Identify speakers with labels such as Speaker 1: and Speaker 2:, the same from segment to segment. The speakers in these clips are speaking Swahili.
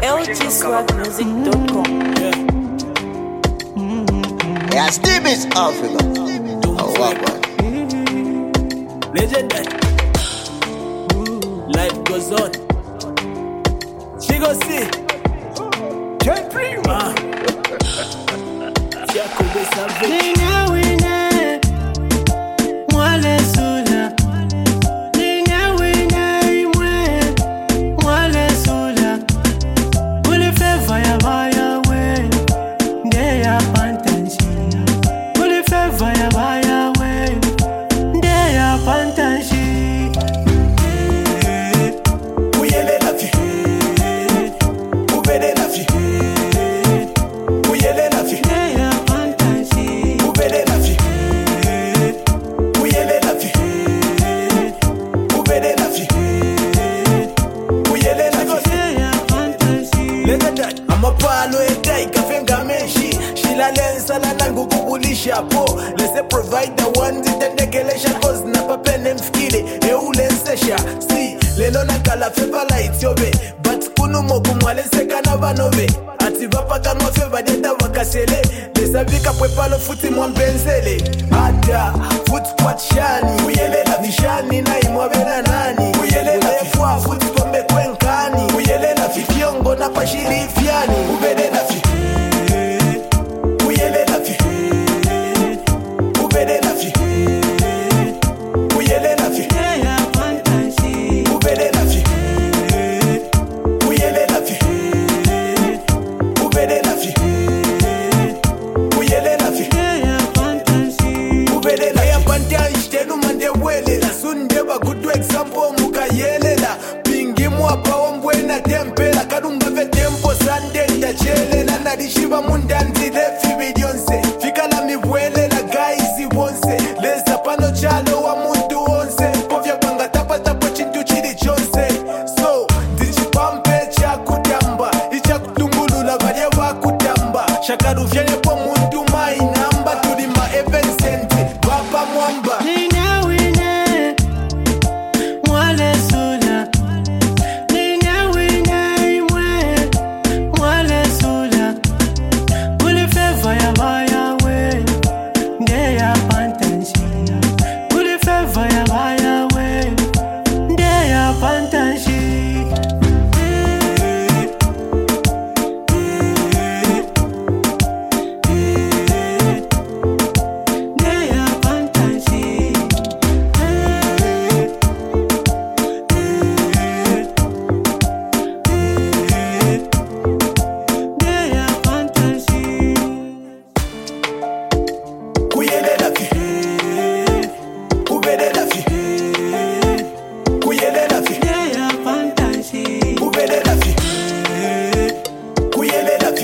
Speaker 1: lgswagmusic.com.
Speaker 2: Yeah, Steve is Africa. Oh, what?
Speaker 3: Legendary. Life goes on. She go see. Can't breathe. Jacob is savage.
Speaker 4: Let's provide the ones that the gelesha cause na papene mfikile eulensesha si lelo nakala fever lights yobe but kunu mokumwaleseka na banove ati vapaka no fever deta wakasele lesavika pwepalo futi mwambenzele ada foot squat shani uyelela vishani na imwabela nani uyelela fwa futi tombe kwenkani uyelela fifiongo na pashiri fiani ubelela fi uyelela fi Shiva mundanzi lefi bidionse fika la mibwele la guys bonse lesa pano chalo wa muntu onse povya banga tapa tapa chintu chili chonse so dichipampe cha kutamba icha kutumbulula valia wa kutamba shakaru vyene kwa muntu mai namba tulima even senti baba mwamba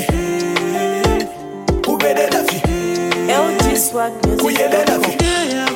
Speaker 1: lgswagmusic.com.